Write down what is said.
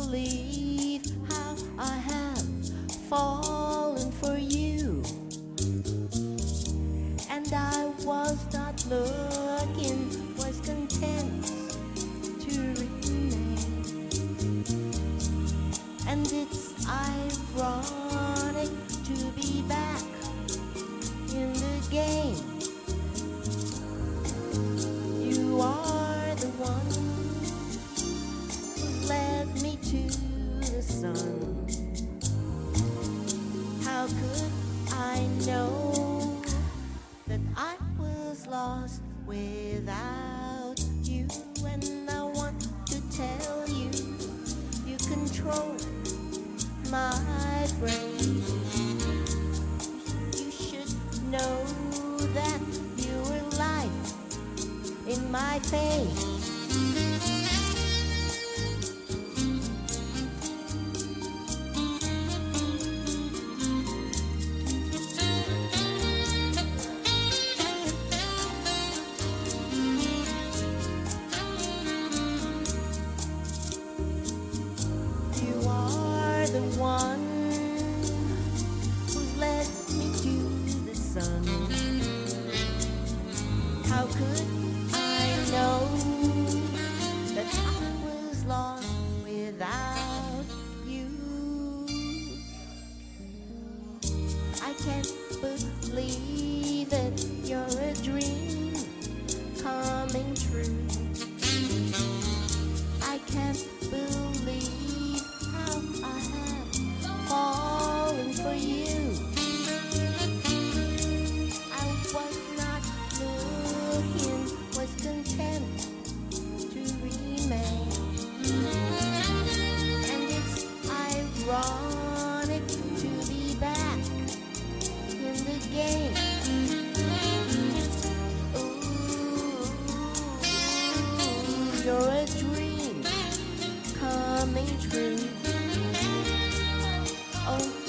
believe how I have fallen for you, and I was not looking, was content to remain. And it's ironic to be back in the game. You are the one who led me to the sun. How could I know that I was lost without you? And I want to tell you, you control my brain. You should know that you were life in my face. The one who's led me to the sun. How could I know that I was lost without you? I can't believe it, you're a dream coming true. I can't believe how I have fallen for you. I was not looking, was content to remain. And it's ironic to be back in the game. Ooh, you're a dream coming true. Oh.